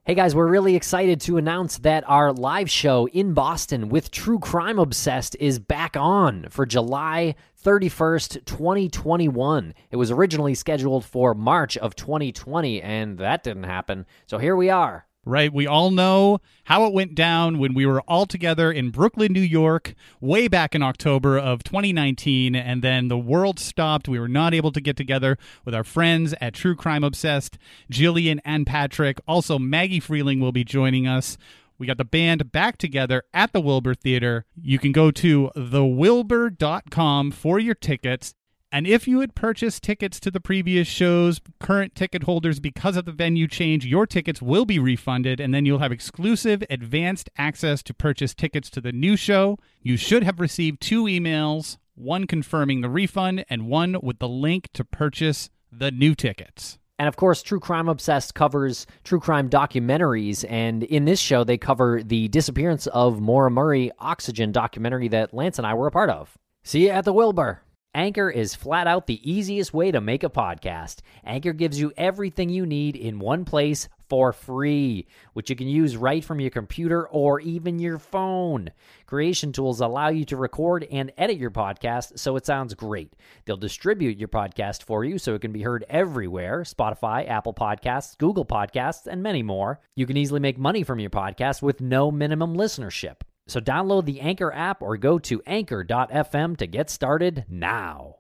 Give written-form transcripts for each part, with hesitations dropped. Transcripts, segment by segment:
Hey guys, we're really excited to announce that our live show in Boston with True Crime Obsessed is back on for July 31st, 2021. It was originally scheduled for March of 2020, and that didn't happen. So here we are. Right, we all know how it went down when we were all together in Brooklyn, New York, way back in October of 2019, and then the world stopped. We were not able to get together with our friends at True Crime Obsessed, Jillian and Patrick. Also, Maggie Freeling will be joining us. We got the band back together at the Wilbur Theater. You can go to thewilbur.com for your tickets. And if you had purchased tickets to the previous shows, current ticket holders, because of the venue change, your tickets will be refunded, and then you'll have exclusive advanced access to purchase tickets to the new show. You should have received 2 emails, one confirming the refund and one with the link to purchase the new tickets. And of course, True Crime Obsessed covers true crime documentaries, and in this show, they cover the disappearance of Maura Murray Oxygen documentary that Lance and I were a part of. See you at the Wilbur. Anchor is flat out the easiest way to make a podcast. Anchor gives you everything you need in one place for free, which you can use right from your computer or even your phone. Creation tools allow you to record and edit your podcast so it sounds great. They'll distribute your podcast for you so it can be heard everywhere: Spotify, Apple Podcasts, Google Podcasts, and many more. You can easily make money from your podcast with no minimum listenership. So download the Anchor app or go to anchor.fm to get started now.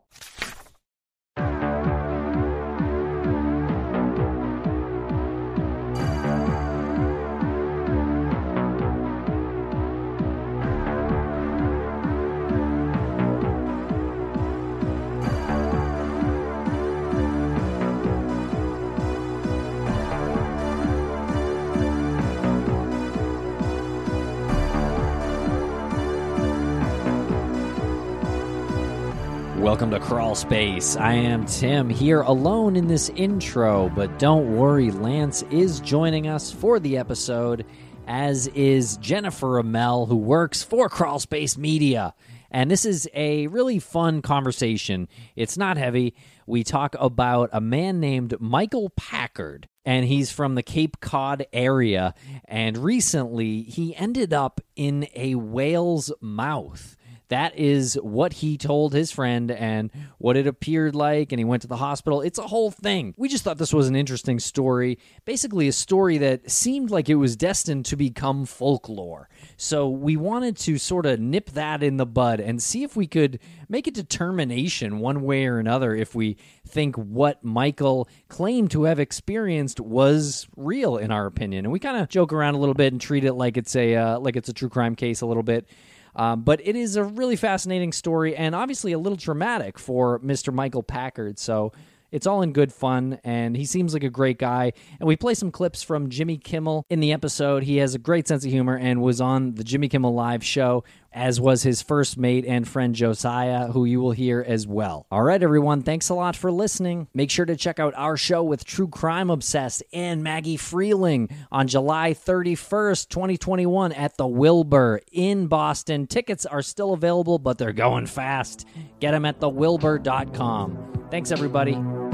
Welcome to Crawl Space. I am Tim, here alone in this intro, but don't worry, Lance is joining us for the episode, as is Jennifer Amell, who works for Crawl Space Media. And this is a really fun conversation. It's not heavy. We talk about a man named Michael Packard, and he's from the Cape Cod area, and recently he ended up in a whale's mouth. That is what he told his friend and what it appeared like, and he went to the hospital. It's a whole thing. We just thought this was an interesting story, basically a story that seemed like it was destined to become folklore. So we wanted to sort of nip that in the bud and see if we could make a determination one way or another if we think what Michael claimed to have experienced was real, in our opinion. And we kind of joke around a little bit and treat it like it's a true crime case a little bit. But it is a really fascinating story and obviously a little traumatic for Mr. Michael Packard. So it's all in good fun, and he seems like a great guy. And we play some clips from Jimmy Kimmel in the episode. He has a great sense of humor and was on the Jimmy Kimmel Live show, as was his first mate and friend Josiah, who you will hear as well. All right, everyone, thanks a lot for listening. Make sure to check out our show with True Crime Obsessed and Maggie Freeling on July 31st, 2021 at the Wilbur in Boston. Tickets are still available, but they're going fast. Get them at thewilbur.com. Thanks, everybody.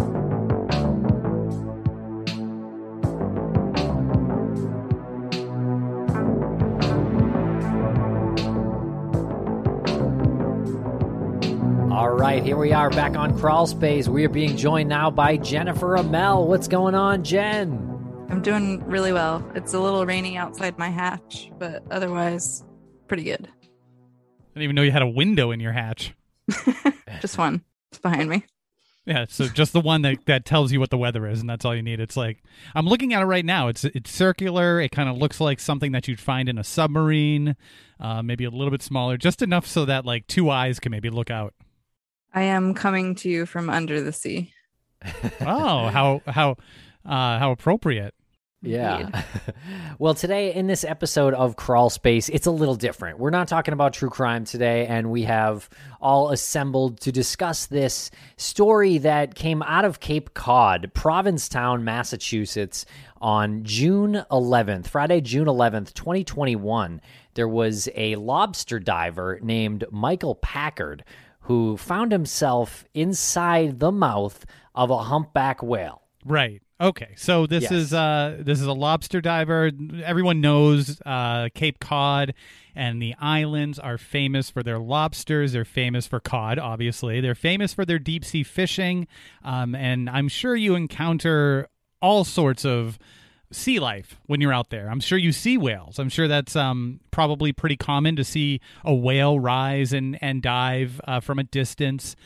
All right, here we are back on Crawl Space. We are being joined now by Jennifer Amell. What's going on, Jen? I'm doing really well. It's a little rainy outside my hatch, but otherwise, pretty good. I didn't even know you had a window in your hatch. Just one. It's behind me. Yeah, so just the one that tells you what the weather is, and that's all you need. It's like, I'm looking at it right now. It's circular. It kind of looks like something that you'd find in a submarine, maybe a little bit smaller, just enough so that like 2 eyes can maybe look out. I am coming to you from under the sea. Oh, how appropriate. Yeah. Well, today in this episode of Crawl Space, it's a little different. We're not talking about true crime today, and we have all assembled to discuss this story that came out of Cape Cod, Provincetown, Massachusetts, on June 11th, Friday, June 11th, 2021. There was a lobster diver named Michael Packard who found himself inside the mouth of a humpback whale. Right. Okay, so this Yes. is a lobster diver. Everyone knows Cape Cod and the islands are famous for their lobsters. They're famous for cod, obviously. They're famous for their deep sea fishing, and I'm sure you encounter all sorts of sea life when you're out there. I'm sure you see whales. I'm sure that's probably pretty common to see a whale rise and dive from a distance.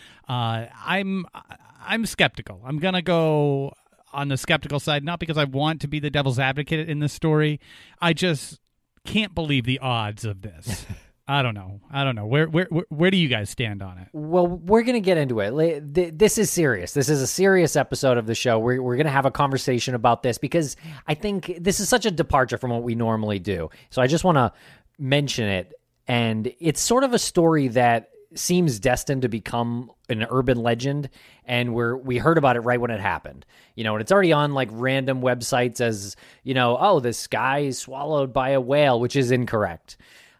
I'm skeptical. I'm gonna go on the skeptical side, not because I want to be the devil's advocate in this story. I just can't believe the odds of this. I don't know. Where do you guys stand on it? Well, we're going to get into it. This is serious. This is a serious episode of the show. We're going to have a conversation about this because I think this is such a departure from what we normally do. So I just want to mention it. And it's sort of a story that seems destined to become an urban legend, and we heard about it right when it happened. And it's already on like random websites as, oh, this guy is swallowed by a whale, which is incorrect.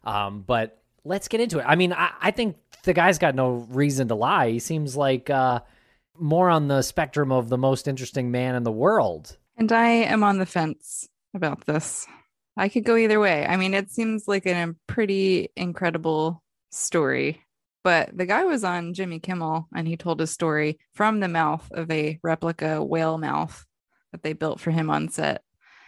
But let's get into it. I mean, I think the guy's got no reason to lie. He seems like more on the spectrum of the most interesting man in the world. And I am on the fence about this. I could go either way. I mean, it seems like a pretty incredible story. But the guy was on Jimmy Kimmel, and he told his story from the mouth of a replica whale mouth that they built for him on set.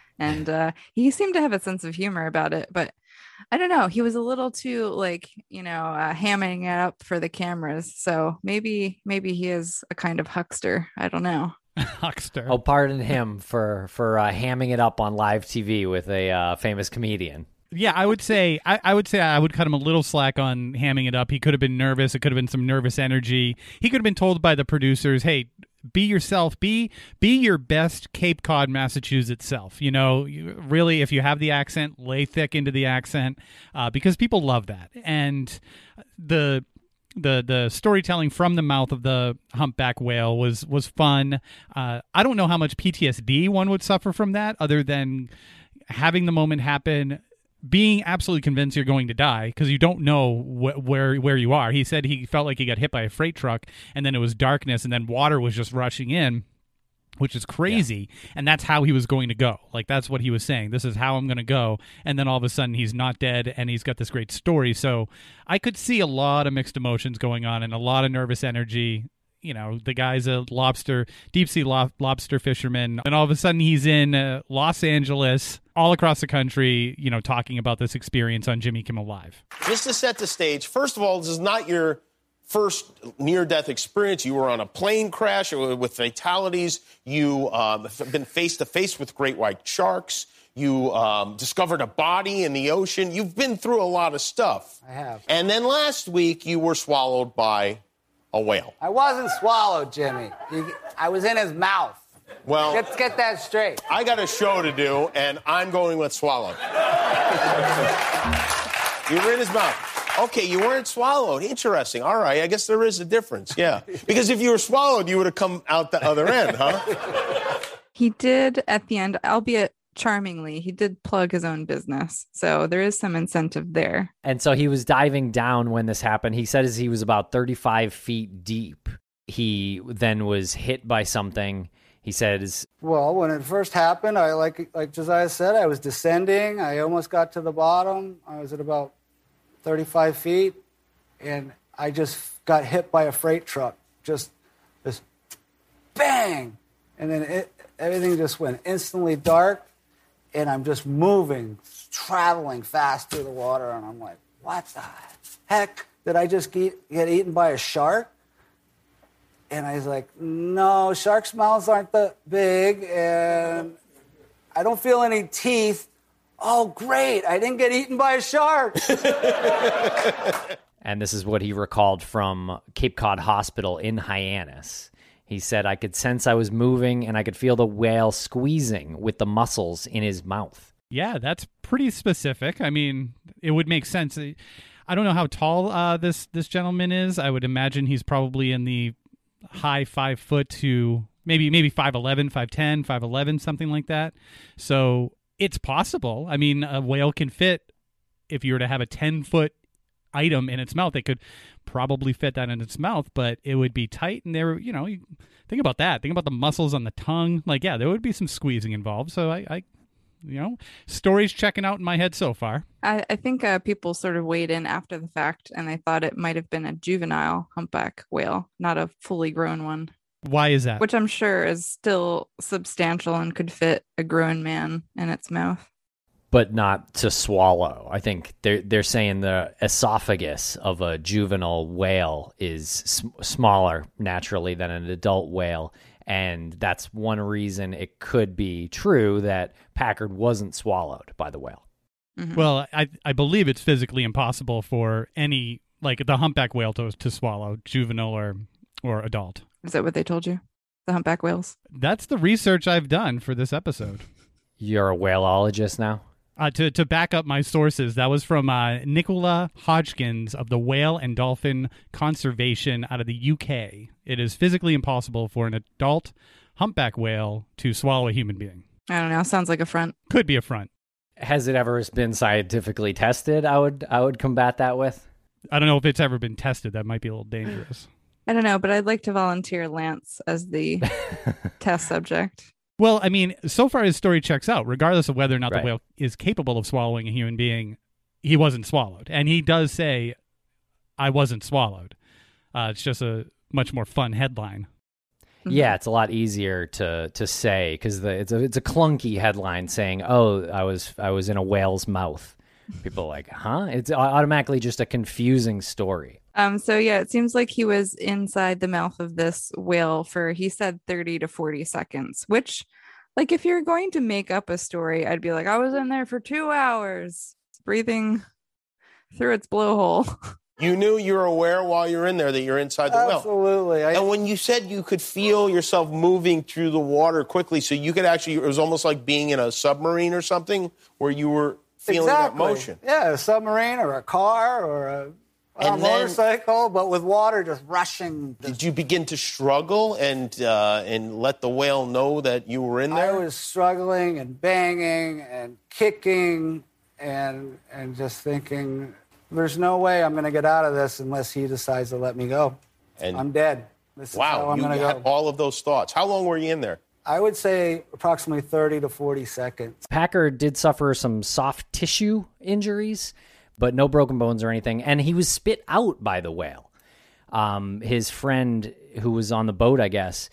And he seemed to have a sense of humor about it. But I don't know. He was a little too hamming it up for the cameras. So maybe he is a kind of huckster. I don't know. Huckster. Oh, pardon him for hamming it up on live TV with a famous comedian. Yeah, I would say I would cut him a little slack on hamming it up. He could have been nervous. It could have been some nervous energy. He could have been told by the producers, "Hey, be yourself. Be your best Cape Cod, Massachusetts self." Really, if you have the accent, lay thick into the accent because people love that. And the storytelling from the mouth of the humpback whale was fun. I don't know how much PTSD one would suffer from that, other than having the moment happen, being absolutely convinced you're going to die because you don't know where you are. He said he felt like he got hit by a freight truck, and then it was darkness, and then water was just rushing in, which is crazy. Yeah. And that's how he was going to go. Like, that's what he was saying. This is how I'm going to go. And then all of a sudden he's not dead, and he's got this great story. So I could see a lot of mixed emotions going on and a lot of nervous energy. The guy's a deep sea lobster fisherman, and all of a sudden he's in Los Angeles, all across the country, talking about this experience on Jimmy Kimmel Live. Just to set the stage, first of all, this is not your first near-death experience. You were on a plane crash with fatalities. You have been face-to-face with great white sharks. You discovered a body in the ocean. You've been through a lot of stuff. I have. And then last week, you were swallowed by a whale. I wasn't swallowed, Jimmy. I was in his mouth. Well, let's get that straight. I got a show to do, and I'm going with swallowed. You were in his mouth. Okay, you weren't swallowed. Interesting. All right, I guess there is a difference, yeah. Because if you were swallowed, you would have come out the other end, huh? He did at the end, albeit charmingly, he did plug his own business. So there is some incentive there. And so he was diving down when this happened. He said he was about 35 feet deep. He then was hit by something. He says, well, when it first happened, I like Josiah said, I was descending. I almost got to the bottom. I was at about 35 feet, and I just got hit by a freight truck. Just this bang! And then everything just went instantly dark, and I'm just moving, traveling fast through the water, and I'm like, what the heck? Did I just get eaten by a shark? And I was like, no, sharks' mouths aren't that big, and I don't feel any teeth. Oh, great, I didn't get eaten by a shark. And this is what he recalled from Cape Cod Hospital in Hyannis. He said, I could sense I was moving, and I could feel the whale squeezing with the muscles in his mouth. Yeah, that's pretty specific. I mean, it would make sense. I don't know how tall this gentleman is. I would imagine he's probably in the high 5 foot to maybe 5'11", 5'10", 5'11", something like that. So it's possible. I mean, a whale can fit, if you were to have a 10-foot item in its mouth. They could probably fit that in its mouth, but it would be tight. And there, you think about that. Think about the muscles on the tongue. Like, yeah, there would be some squeezing involved. So I stories checking out in my head so far. I think people sort of weighed in after the fact, and they thought it might have been a juvenile humpback whale, not a fully grown one. Why is that? Which I'm sure is still substantial and could fit a grown man in its mouth. But not to swallow. I think they're saying the esophagus of a juvenile whale is smaller naturally than an adult whale. And that's one reason it could be true that Packard wasn't swallowed by the whale. Mm-hmm. Well, I believe it's physically impossible for any, like the humpback whale to swallow, juvenile or adult. Is that what they told you? The humpback whales? That's the research I've done for this episode. You're a whaleologist now? To back up my sources, that was from Nicola Hodgkins of the Whale and Dolphin Conservation out of the UK. It is physically impossible for an adult humpback whale to swallow a human being. I don't know. Sounds like a front. Could be a front. Has it ever been scientifically tested? I would combat that with. I don't know if it's ever been tested. That might be a little dangerous. I don't know, but I'd like to volunteer Lance as the test subject. Well, I mean, so far his story checks out. Regardless of whether or not Right. the whale is capable of swallowing a human being, he wasn't swallowed. And he does say, I wasn't swallowed. It's just a much more fun headline. Yeah, it's a lot easier to say because it's a clunky headline saying, "Oh, I was in a whale's mouth." People are like, "Huh?" It's automatically just a confusing story. So yeah, it seems like he was inside the mouth of this whale for, he said 30 to 40 seconds, which, like, if you're going to make up a story, I'd be like, I was in there for 2 hours breathing through its blowhole. You knew you were aware while you're in there that you're inside the well. Absolutely. And when you said you could feel yourself moving through the water quickly, so you could actually, it was almost like being in a submarine or something where you were feeling that motion. Yeah, a submarine or a car or a motorcycle, but with water just rushing. Did you begin to struggle and let the whale know that you were in there? I was struggling and banging and kicking and just thinking, there's no way I'm going to get out of this unless he decides to let me go. And I'm dead. This is how I'm you going to had go. all of those thoughts. How long were you in there? I would say approximately 30 to 40 seconds. Packard did suffer some soft tissue injuries, but no broken bones or anything. And he was spit out by the whale. His friend who was on the boat, I guess,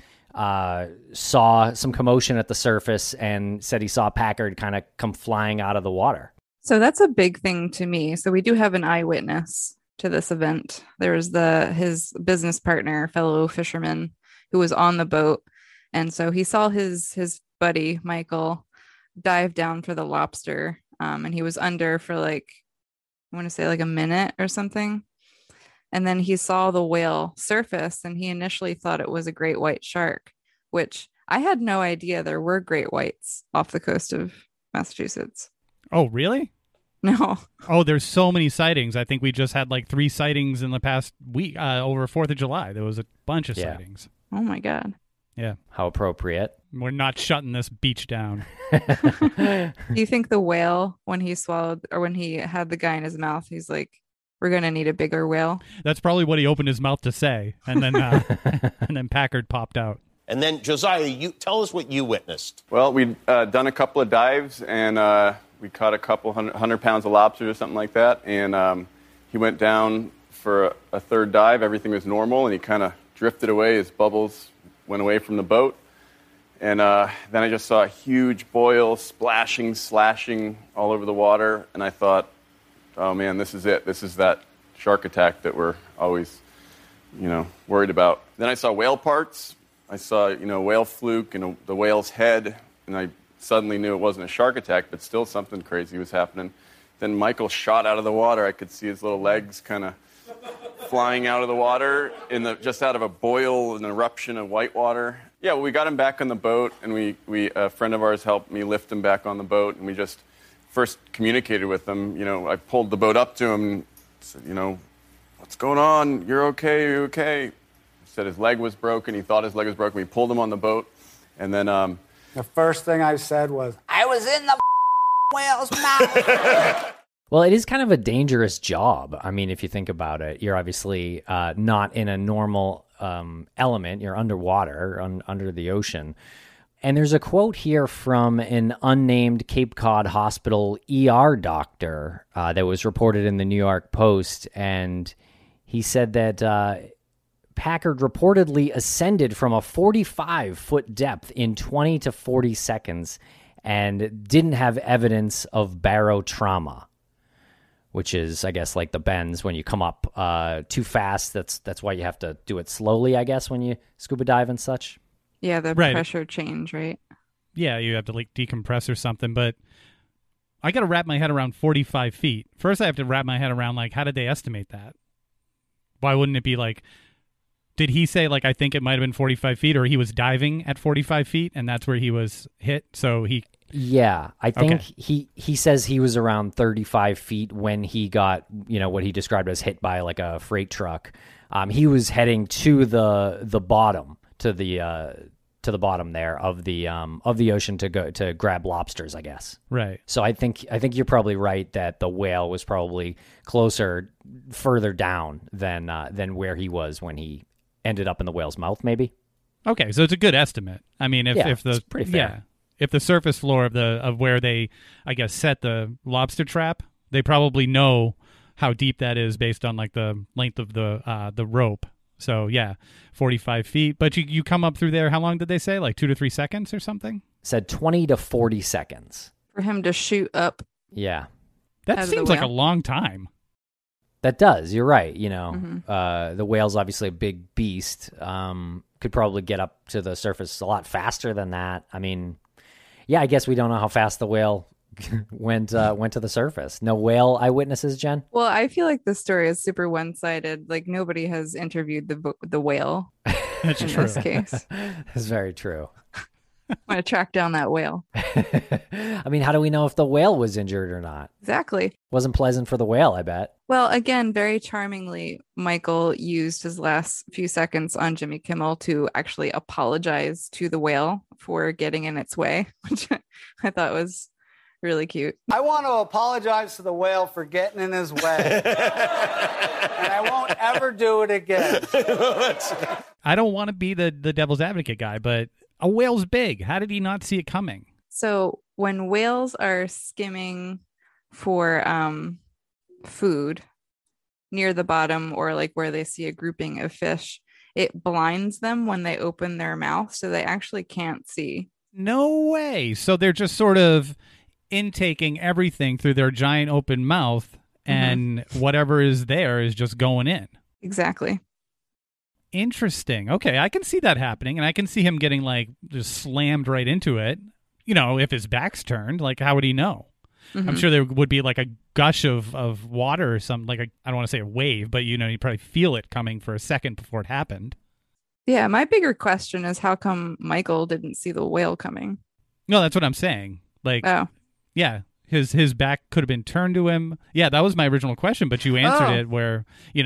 saw some commotion at the surface and said he saw Packard kind of come flying out of the water. So that's a big thing to me. So we do have an eyewitness to this event. There was his business partner, fellow fisherman, who was on the boat. And so he saw his buddy, Michael, dive down for the lobster. And he was under for I want to say a minute or something. And then he saw the whale surface and he initially thought it was a great white shark, which I had no idea there were great whites off the coast of Massachusetts. Oh, really? No. Oh, there's so many sightings. I think we just had 3 sightings in the past week over 4th of July. There was a bunch of sightings. Oh, my God. Yeah. How appropriate. We're not shutting this beach down. Do you think the whale, when he swallowed or when he had the guy in his mouth, he's like, we're going to need a bigger whale? That's probably what he opened his mouth to say. And then and then Packard popped out. And then, Josiah, you tell us what you witnessed. Well, we'd done a couple of dives, and we caught a couple 100 pounds of lobsters or something like that. And he went down for a third dive. Everything was normal, and he kind of drifted away. His bubbles went away from the boat. And then I just saw a huge boil splashing, slashing all over the water. And I thought, oh, man, this is it. This is that shark attack that we're always, worried about. Then I saw whale parts. I saw, whale fluke and the whale's head. And I suddenly knew it wasn't a shark attack, but still something crazy was happening. Then Michael shot out of the water. I could see his little legs kind of flying out of the water just out of a boil, an eruption of white water. Yeah, well, we got him back on the boat, and we a friend of ours helped me lift him back on the boat, and we just first communicated with him. I pulled the boat up to him and said, what's going on? You're okay? Are you okay? He said his leg was broken. He thought his leg was broken. We pulled him on the boat, and then the first thing I said was, I was in the whale's mouth. Well, it is kind of a dangerous job. I mean, if you think about it, you're obviously not in a normal element. You're underwater, under the ocean. And there's a quote here from an unnamed Cape Cod Hospital ER doctor that was reported in the New York Post. And he said that Packard reportedly ascended from a 45-foot depth in 20 to 40 seconds and didn't have evidence of barotrauma, which is, I guess, like the bends when you come up too fast. That's why you have to do it slowly, I guess, when you scuba dive and such. Yeah, the Right. pressure change, right? Yeah, you have to like decompress or something, but I got to wrap my head around 45 feet. First, I have to wrap my head around, like, how did they estimate that? Why wouldn't it be like, did he say, like, I think it might have been 45 feet, or he was diving at 45 feet and that's where he was hit? So he... Yeah, I think Okay. he says he was around 35 feet when he got, what he described as hit by like a freight truck. He was heading to the bottom, to the bottom there of the ocean to go to grab lobsters, I guess. Right. So I think you're probably right that the whale was probably further down than where he was when he ended up in the whale's mouth, maybe. Okay, so it's a good estimate. I mean, if it's pretty fair. If the surface floor of where they, I guess, set the lobster trap, they probably know how deep that is based on like the length of the rope. So yeah, 45 feet. But you come up through there. How long did they say? Like 2 to 3 seconds or something? Said 20 to 40 seconds. For him to shoot up. Yeah. That Out of the seems like a whale. long time. That does. You're right. Mm-hmm. The whale's obviously a big beast. Could probably get up to the surface a lot faster than that. I mean, yeah, I guess we don't know how fast the whale went to the surface. No whale eyewitnesses, Jen? Well, I feel like this story is super one-sided. Like nobody has interviewed the whale That's in true. this case. That's very true. I'm gonna track down that whale. I mean, how do we know if the whale was injured or not? Exactly. Wasn't pleasant for the whale, I bet. Well, again, very charmingly, Michael used his last few seconds on Jimmy Kimmel to actually apologize to the whale for getting in its way, which I thought was really cute. I want to apologize to the whale for getting in his way. And I won't ever do it again. I don't want to be the devil's advocate guy, but a whale's big. How did he not see it coming? So when whales are skimming for food near the bottom or like where they see a grouping of fish, it blinds them when they open their mouth, so they actually can't see. No way. So they're just sort of intaking everything through their giant open mouth, and whatever is there is just going in. Exactly. Interesting. Okay, I can see that happening, and I can see him getting like just slammed right into it. If his back's turned, like how would he know? I'm sure there would be like a gush of water or something, like I don't want to say a wave, but you'd probably feel it coming for a second before it happened. Yeah, my bigger question is how come Michael didn't see the whale coming? No, that's what I'm saying. Like, Oh, yeah, his back could have been turned to him. Yeah, that was my original question, but you answered it where,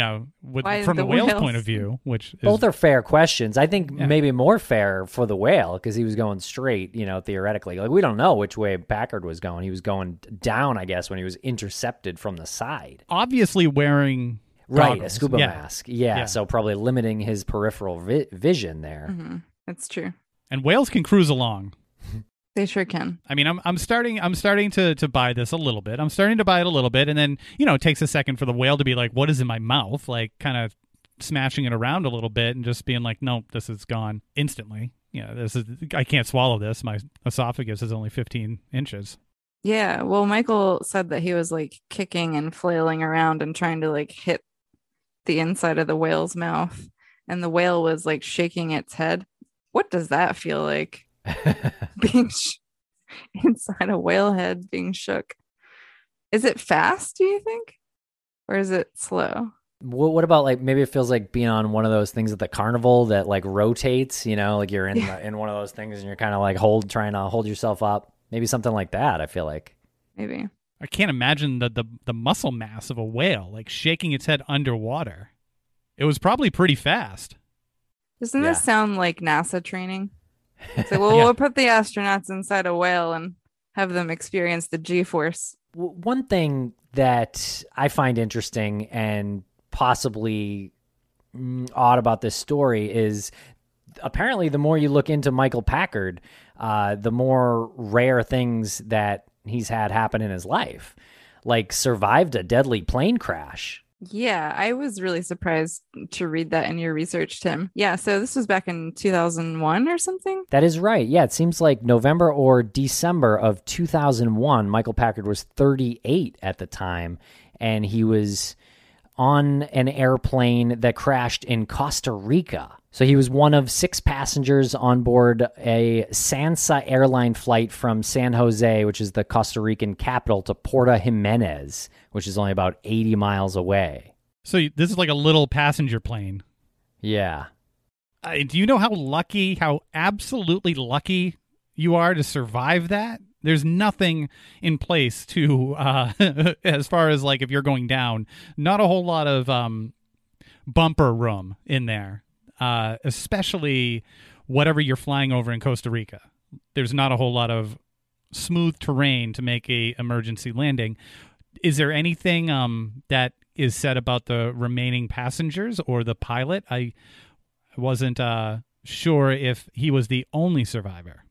Why from the the whale's whales? point of view, which is, Both are fair questions. I think Yeah. maybe more fair for the whale because he was going straight, theoretically. Like, we don't know which way Packard was going. He was going down, I guess, when he was intercepted from the side. obviously wearing Right, a goggles. scuba Yeah. mask. Yeah, Yeah. so probably limiting his peripheral vision there. that's true. And whales can cruise along. They sure can. I mean, I'm starting to buy this a little bit. I'm starting to buy it a little bit, and then it takes a second for the whale to be like, "What is in my mouth?" Like, kind of smashing it around a little bit, and just being like, "Nope, this is gone instantly." I can't swallow this. My esophagus is only 15 inches. Yeah, well, Michael said that he was like kicking and flailing around and trying to like hit the inside of the whale's mouth, and the whale was like shaking its head. What does that feel like? Being inside a whale head being shook. Is it fast, do you think? Or is it slow? What about like maybe it feels like being on one of those things at the carnival that like rotates, like you're in one of those things and you're kind of like trying to hold yourself up. Maybe something like that, I feel like. Maybe. I can't imagine the muscle mass of a whale, like shaking its head underwater. It was probably pretty fast. Doesn't Yeah. this sound like NASA training? It's like, well, Yeah. we'll put the astronauts inside a whale and have them experience the G-force. One thing that I find interesting and possibly odd about this story is apparently the more you look into Michael Packard, the more rare things that he's had happen in his life, like survived a deadly plane crash. Yeah, I was really surprised to read that in your research, Tim. Yeah, so this was back in 2001 or something? That is right. Yeah, it seems like November or December of 2001. Michael Packard was 38 at the time, and he was on an airplane that crashed in Costa Rica. So he was one of 6 passengers on board a Sansa airline flight from San Jose, which is the Costa Rican capital, to Porto Jimenez, which is only about 80 miles away. So this is like a little passenger plane. Yeah. Do you know how absolutely lucky you are to survive that? There's nothing in place to, as far as like if you're going down, not a whole lot of bumper room in there, especially whatever you're flying over in Costa Rica. There's not a whole lot of smooth terrain to make a emergency landing. Is there anything that is said about the remaining passengers or the pilot? I wasn't sure if he was the only survivor.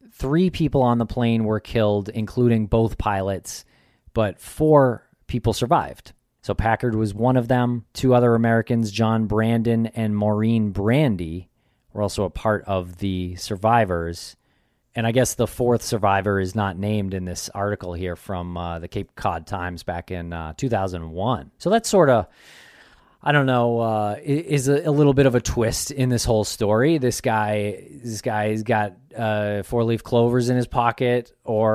3 people on the plane were killed, including both pilots, but 4 people survived. So Packard was one of them. 2 other Americans, John Brandon and Maureen Brandy, were also a part of the survivors. And I guess the 4th survivor is not named in this article here from the Cape Cod Times back in 2001. So that's sort of, I don't know, is a little bit of a twist in this whole story. This guy's got 4-leaf clovers in his pocket,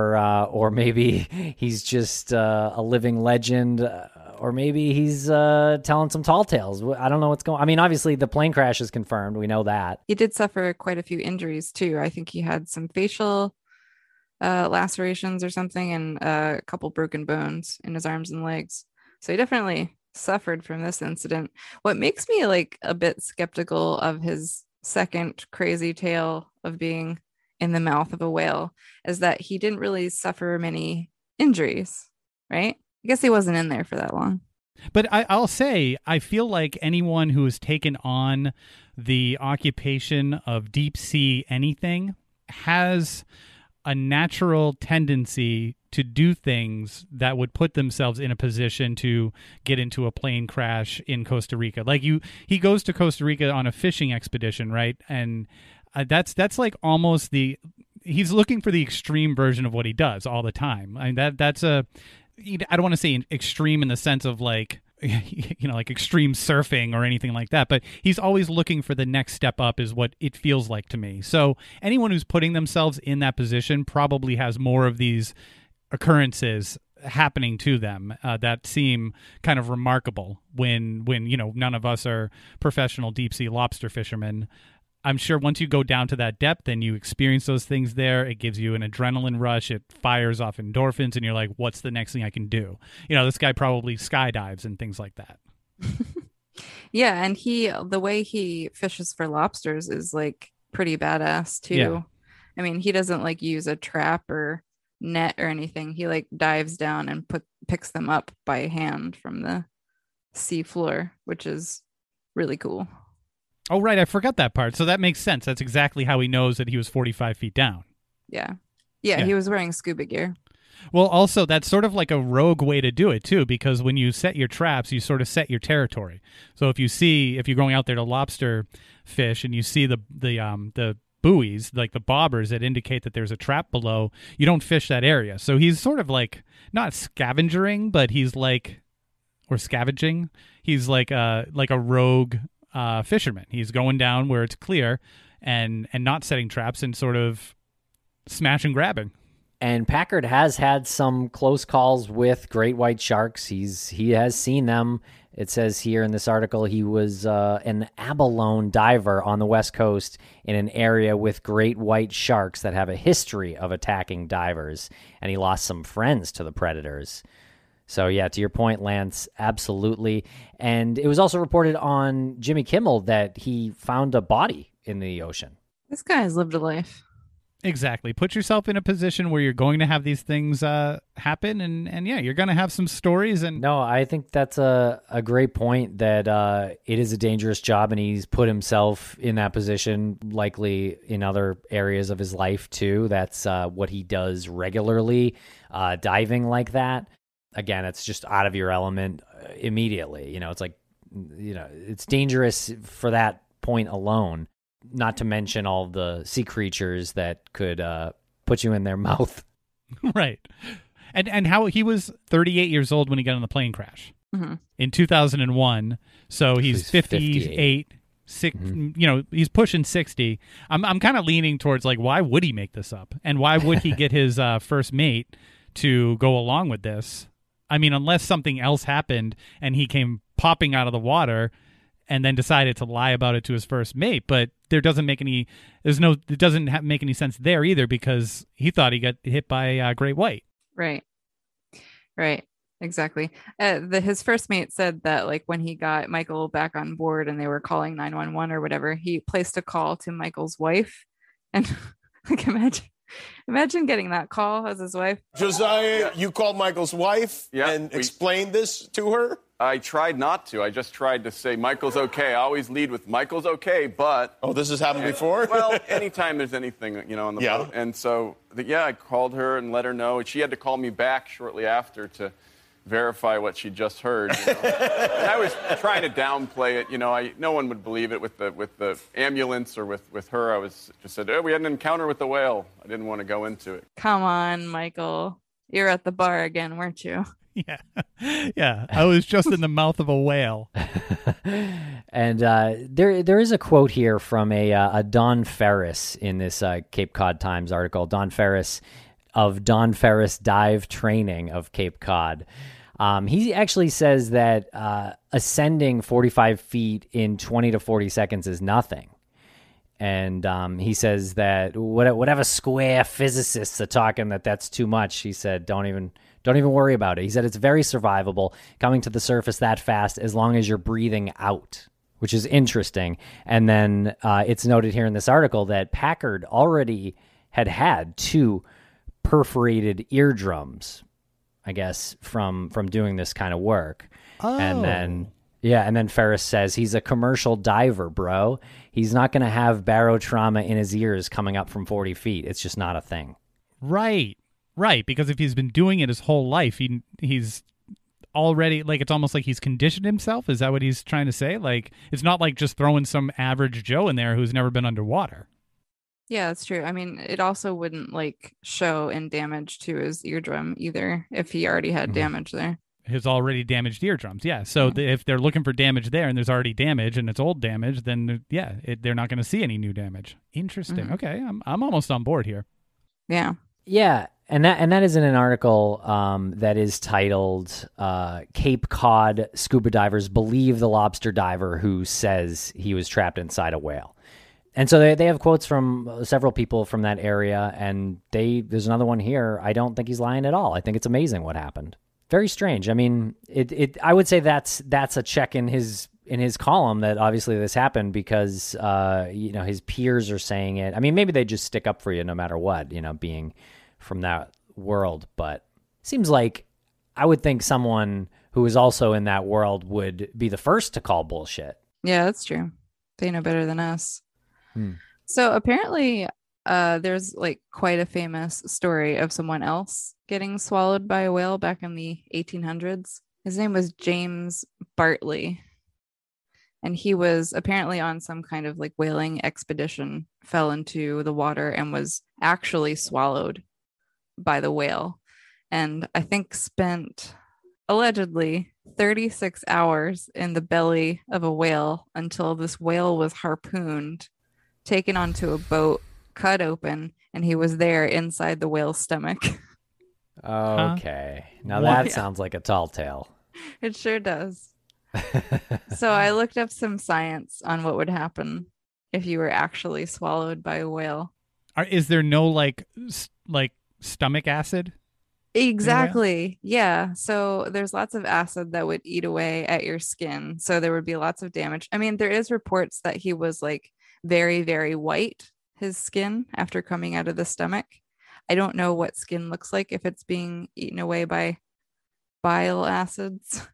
or maybe he's just a living legend, or maybe he's telling some tall tales. I don't know what's going on. I mean, obviously the plane crash is confirmed. We know that. He did suffer quite a few injuries too. I think he had some facial lacerations or something, and a couple broken bones in his arms and legs. So he definitely suffered from this incident. What makes me like a bit skeptical of his second crazy tale of being in the mouth of a whale is that he didn't really suffer many injuries, right? I guess he wasn't in there for that long. But I'll say, I feel like anyone who has taken on the occupation of deep sea anything has a natural tendency to do things that would put themselves in a position to get into a plane crash in Costa Rica. Like he goes to Costa Rica on a fishing expedition, right? And that's like almost he's looking for the extreme version of what he does all the time. I mean, that's I don't want to say extreme in the sense of like, like extreme surfing or anything like that, but he's always looking for the next step up is what it feels like to me. So anyone who's putting themselves in that position probably has more of these occurrences happening to them that seem kind of remarkable when none of us are professional deep sea lobster fishermen. I'm sure once you go down to that depth and you experience those things there, it gives you an adrenaline rush. It fires off endorphins, and you're like, what's the next thing I can do? This guy probably skydives and things like that. Yeah, and the way he fishes for lobsters is like pretty badass too. Yeah. I mean, he doesn't like use a trap or net or anything. He like dives down and picks them up by hand from the sea floor, which is really cool. Oh, right. I forgot that part. So that makes sense. That's exactly how he knows that he was 45 feet down. Yeah. Yeah, he was wearing scuba gear. Well, also, that's sort of like a rogue way to do it, too, because when you set your traps, you sort of set your territory. So if you're going out there to lobster fish and you see the buoys, like the bobbers that indicate that there's a trap below, you don't fish that area. So he's sort of like, not scavenging, but he's like, or scavenging. He's like a rogue fisherman. He's going down where it's clear and not setting traps and sort of smash and grabbing. And Packard has had some close calls with great white sharks. He has seen them. It says here in this article he was an abalone diver on the West Coast in an area with great white sharks that have a history of attacking divers, and he lost some friends to the predators. So, yeah, to your point, Lance, absolutely. And it was also reported on Jimmy Kimmel that he found a body in the ocean. This guy has lived a life. Exactly. Put yourself in a position where you're going to have these things happen, and yeah, you're going to have some stories. And No, I think that's a great point, that it is a dangerous job, and he's put himself in that position likely in other areas of his life too. That's what he does regularly, diving like that. Again, it's just out of your element immediately. It's like, it's dangerous for that point alone, not to mention all the sea creatures that could put you in their mouth. right. And how he was 38 years old when he got in the plane crash in 2001. So he's 58. He's pushing 60. I'm kind of leaning towards, like, why would he make this up? And why would he get his first mate to go along with this? I mean, unless something else happened and he came popping out of the water and then decided to lie about it to his first mate. But it doesn't make any sense there either, because he thought he got hit by great white. Right. Exactly. His first mate said that, like, when he got Michael back on board and they were calling 911 or whatever, he placed a call to Michael's wife. And like, imagine getting that call as his wife. Josiah, you called Michael's wife Yeah, and explained this to her? I tried not to. I just tried to say, Michael's okay. I always lead with, Michael's okay, but... Oh, this has happened before? Well, anytime there's anything, on the boat. And so, I called her and let her know. She had to call me back shortly after to verify what she just heard. And I was trying to downplay it. No one would believe it with the ambulance or with her. I was just said, we had an encounter with the whale. I didn't want to go into it. Come on, Michael. You're at the bar again, weren't you? Yeah. I was just in the mouth of a whale. And there is a quote here from a Don Ferris in this Cape Cod Times article. Don Ferris of Don Ferris Dive Training of Cape Cod. He actually says that ascending 45 feet in 20 to 40 seconds is nothing. And he says that whatever square physicists are talking that's too much, he said, don't even worry about it. He said it's very survivable coming to the surface that fast as long as you're breathing out, which is interesting. And then it's noted here in this article that Packard already had 2 perforated eardrums, I guess, from doing this kind of work. Oh. And then Ferris says he's a commercial diver, bro. He's not going to have barotrauma in his ears coming up from 40 feet. It's just not a thing. Right, because if he's been doing it his whole life, he's already, like, it's almost like he's conditioned himself. Is that what he's trying to say? Like, it's not like just throwing some average Joe in there who's never been underwater. Yeah, that's true. I mean, it also wouldn't, like, show in damage to his eardrum either if he already had damage there. His already damaged eardrums, yeah. So if they're looking for damage there and there's already damage and it's old damage, then they're not going to see any new damage. Interesting. Okay, I'm almost on board here. Yeah. Yeah, and that is in an article that is titled "Cape Cod Scuba Divers Believe the Lobster Diver Who Says He Was Trapped Inside a Whale." And so they have quotes from several people from that area, and there's another one here. I don't think he's lying at all. I think it's amazing what happened. Very strange. I mean, I would say that's a check in his column that obviously this happened because his peers are saying it. I mean, maybe they just stick up for you no matter what, being from that world. But it seems like I would think someone who is also in that world would be the first to call bullshit. Yeah, that's true. They know better than us. So apparently there's, like, quite a famous story of someone else getting swallowed by a whale back in the 1800s. His name was James Bartley. And he was apparently on some kind of, like, whaling expedition, fell into the water and was actually swallowed by the whale. And I think spent allegedly 36 hours in the belly of a whale until this whale was harpooned, taken onto a boat, cut open, and he was there inside the whale's stomach. Okay. Now that sounds like a tall tale. It sure does. So I looked up some science on what would happen if you were actually swallowed by a whale. Is there no like stomach acid? Exactly. Yeah. So there's lots of acid that would eat away at your skin. So there would be lots of damage. I mean, there is reports that he was, like, very, very white his skin after coming out of the stomach. I don't know what skin looks like if it's being eaten away by bile acids.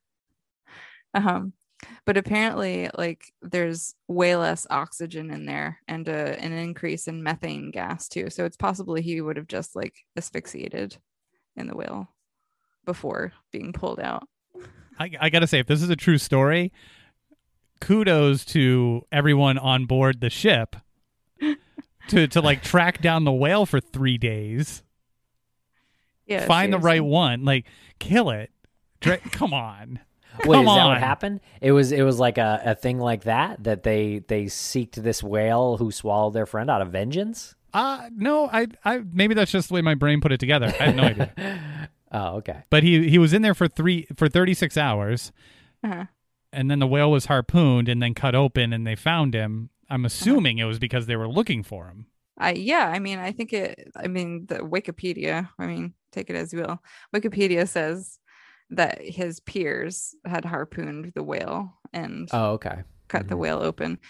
But apparently, like, there's way less oxygen in there and an increase in methane gas too. So it's possible he would have just like asphyxiated in the whale before being pulled out. I gotta say, if this is a true story, kudos to everyone on board the ship to like track down the whale for 3 days. Yeah, Find the seriously. right one, like kill it. Come on. Wait, Come is that what on. happened? It was like a thing like that they seeked this whale who swallowed their friend out of vengeance? No, I maybe that's just the way my brain put it together. I have no idea. Oh, okay. But he was in there for 36 hours, Uh-huh. and then the whale was harpooned and then cut open, and they found him. I'm assuming it was because they were looking for him. I think the Wikipedia, take it as you will. Wikipedia says that his peers had harpooned the whale and Oh, okay. cut the whale open.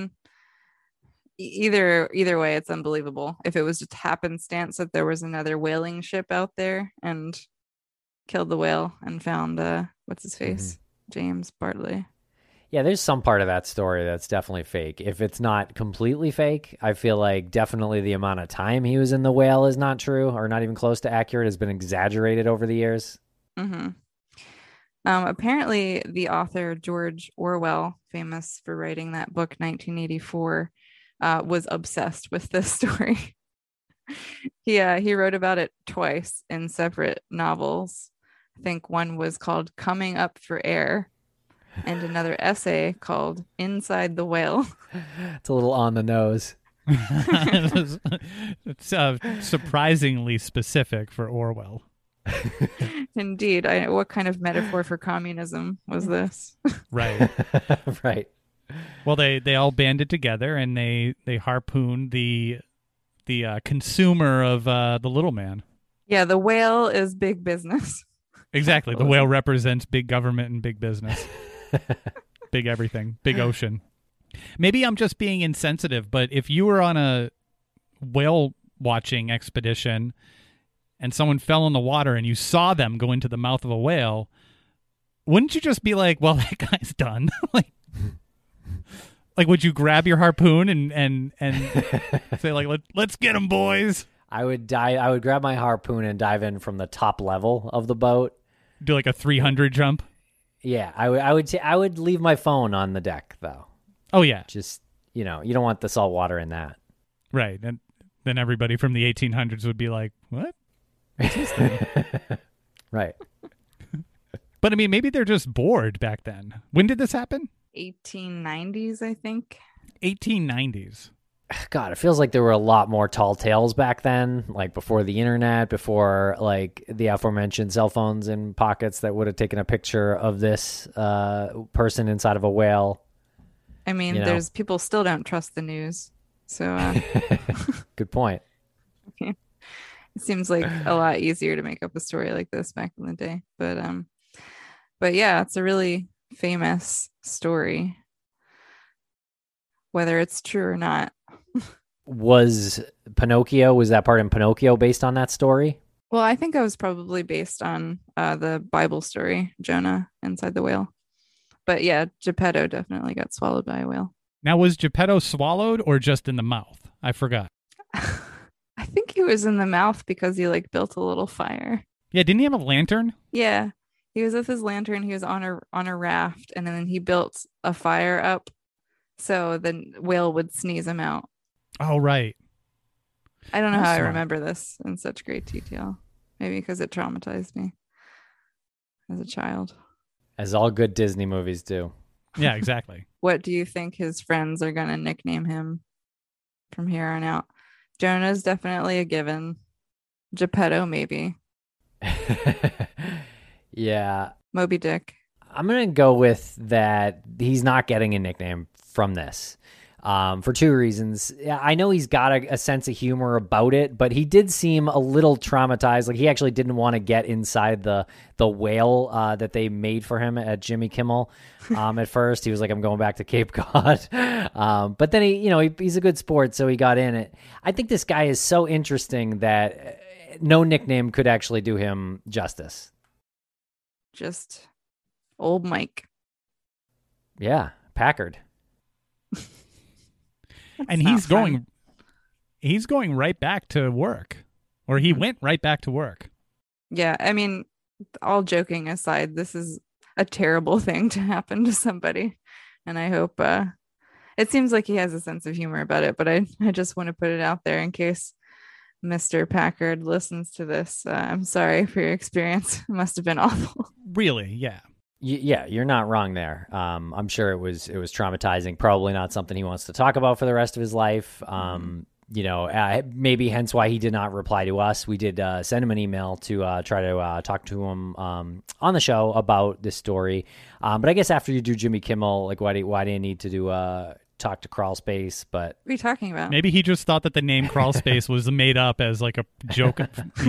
Either way, it's unbelievable. If it was just happenstance that there was another whaling ship out there and killed the whale and found what's his face, James Bartley. Yeah, there's some part of that story that's definitely fake. If it's not completely fake, I feel like definitely the amount of time he was in the whale is not true or not even close to accurate, has been exaggerated over the years. Apparently, the author George Orwell, famous for writing that book 1984, was obsessed with this story. He wrote about it twice in separate novels. I think one was called Coming Up for Air and another essay called Inside the Whale. It's a little on the nose. It's surprisingly specific for Orwell. Indeed. What kind of metaphor for communism was this? Right. Right. Well, they all banded together and they harpooned the consumer of the little man. Yeah, the whale is big business. Exactly. The whale represents big government and big business. Big everything. Big ocean. Maybe I'm just being insensitive, but if you were on a whale watching expedition and someone fell in the water and you saw them go into the mouth of a whale, wouldn't you just be like, well, that guy's done? Like, would you grab your harpoon and say, like, let's get him, boys? I would grab my harpoon and dive in from the top level of the boat. Do like a 300 jump? Yeah, I would leave my phone on the deck though. Oh, yeah. Just, you don't want the salt water in that. Right. And then everybody from the 1800s would be like, what? Right. But, maybe they're just bored back then. When did this happen? 1890s, I think. 1890s. God, it feels like there were a lot more tall tales back then, like before the internet, before like the aforementioned cell phones in pockets that would have taken a picture of this person inside of a whale. There's people still don't trust the news. So Good point. it seems like a lot easier to make up a story like this back in the day. But yeah, it's a really famous story, whether it's true or not. Was that part in Pinocchio based on that story? Well, I think it was probably based on the Bible story, Jonah inside the whale. But yeah, Geppetto definitely got swallowed by a whale. Now, was Geppetto swallowed or just in the mouth? I forgot. I think he was in the mouth because he built a little fire. Yeah, didn't he have a lantern? Yeah, he was with his lantern. He was on a raft, and then he built a fire up so the whale would sneeze him out. Oh, right. I don't know how I Smart. remember this in such great detail. Maybe because it traumatized me as a child. As all good Disney movies do. Yeah, exactly. What do you think his friends are going to nickname him from here on out? Jonah's definitely a given. Geppetto, maybe. Yeah. Moby Dick. I'm going to go with that he's not getting a nickname from this. for two reasons. I know he's got a sense of humor about it, but he did seem a little traumatized. Like he actually didn't want to get inside the whale that they made for him at Jimmy Kimmel. At first, he was like, "I'm going back to Cape Cod," but then he's a good sport, so he got in it. I think this guy is so interesting that no nickname could actually do him justice. Just old Mike. Yeah, Packard. And he's going right back to work, or he went right back to work. Yeah, I mean, all joking aside, this is a terrible thing to happen to somebody, and I hope it seems like he has a sense of humor about it, but I just want to put it out there in case Mr. Packard listens to this. I'm sorry for your experience. It must have been awful. Really? Yeah. Yeah, you're not wrong there. I'm sure it was traumatizing. Probably not something he wants to talk about for the rest of his life. Maybe hence why he did not reply to us. We did send him an email to try to talk to him on the show about this story. But I guess after you do Jimmy Kimmel, like why do you need to do talk to Crawl Space? But what are you talking about? Maybe he just thought that the name Crawl Space was made up as like a joke.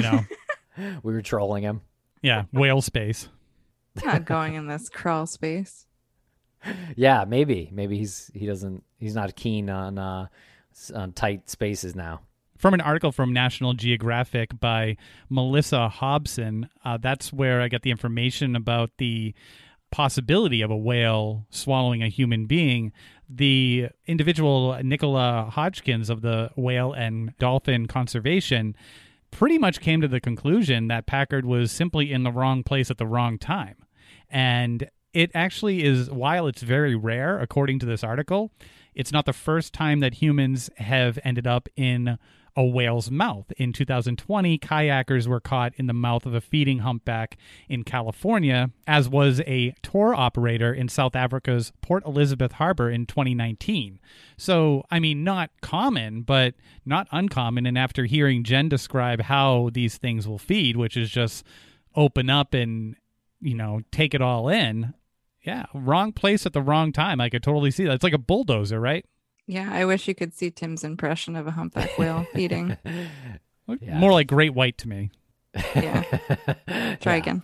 We were trolling him. Yeah, whale space. Not going in this crawl space. Yeah, maybe he's not keen on tight spaces now. From an article from National Geographic by Melissa Hobson, that's where I got the information about the possibility of a whale swallowing a human being. The individual Nicola Hodgkins of the Whale and Dolphin Conservation pretty much came to the conclusion that Packard was simply in the wrong place at the wrong time. And it actually is, while it's very rare, according to this article, it's not the first time that humans have ended up in a whale's mouth. In 2020, kayakers were caught in the mouth of a feeding humpback in California, as was a tour operator in South Africa's Port Elizabeth Harbor in 2019. So, I mean, not common, but not uncommon. And after hearing Jen describe how these things will feed, which is just open up and, take it all in, yeah, wrong place at the wrong time. I could totally see that. It's like a bulldozer, right? Yeah, I wish you could see Tim's impression of a humpback whale feeding. Yeah. More like great white to me. Yeah. Try again.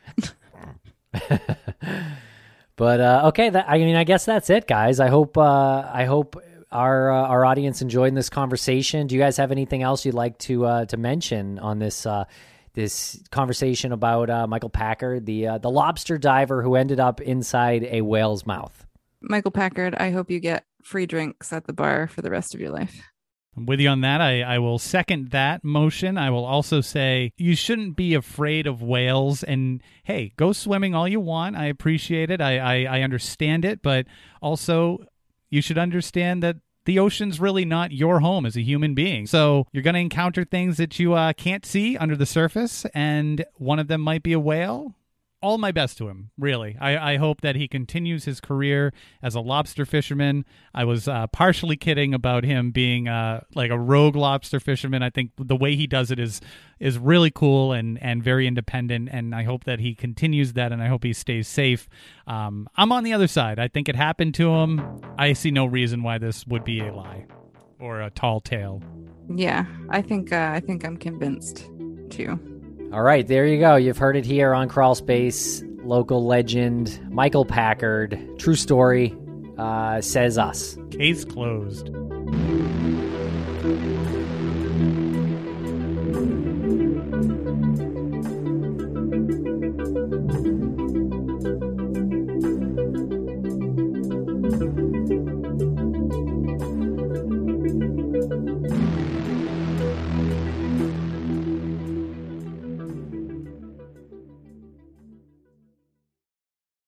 But okay, I guess that's it, guys. I hope our audience enjoyed this conversation. Do you guys have anything else you'd like to mention on this this conversation about Michael Packard, the lobster diver who ended up inside a whale's mouth? Michael Packard, I hope you get free drinks at the bar for the rest of your life. I'm with you on that. I will second that motion. I will also say you shouldn't be afraid of whales. And hey, go swimming all you want. I appreciate it. I understand it. But also, you should understand that the ocean's really not your home as a human being. So you're going to encounter things that you can't see under the surface. And one of them might be a whale. All my best to him, really. I hope that he continues his career as a lobster fisherman. I was partially kidding about him being like a rogue lobster fisherman. I think the way he does it is really cool and very independent, and I hope that he continues that, and I hope he stays safe. I'm on the other side. I think it happened to him. I see no reason why this would be a lie or a tall tale. Yeah, I think I'm convinced, too. All right, there you go. You've heard it here on Crawl Space. Local legend Michael Packard, true story, says us. Case closed.